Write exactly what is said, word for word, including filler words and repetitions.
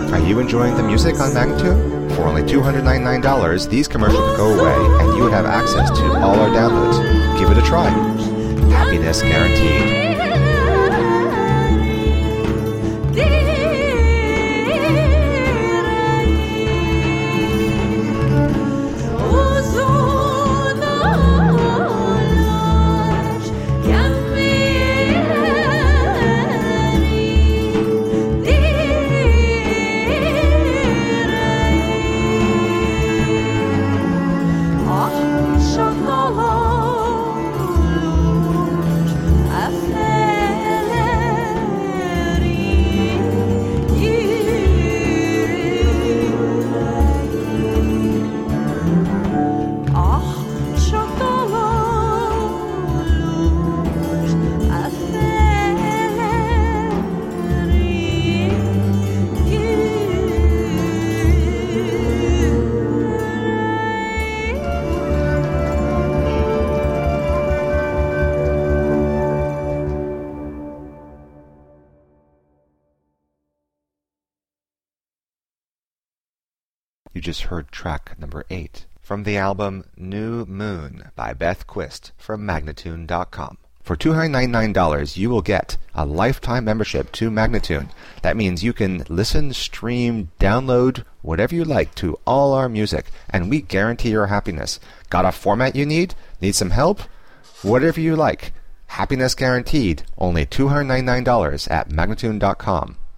Are you enjoying the music on Magnatune? For only two hundred ninety-nine dollars, these commercials would go away and you would have access to all our downloads. Give it a try. Happiness guaranteed. You just heard track number eight from the album New Moon by Beth Quist from Magnatune dot com. For two hundred ninety-nine dollars, you will get a lifetime membership to Magnatune. That means you can listen, stream, download, whatever you like to all our music, and we guarantee your happiness. Got a format you need? Need some help? Whatever you like. Happiness guaranteed. Only two hundred ninety-nine dollars at Magnatune dot com.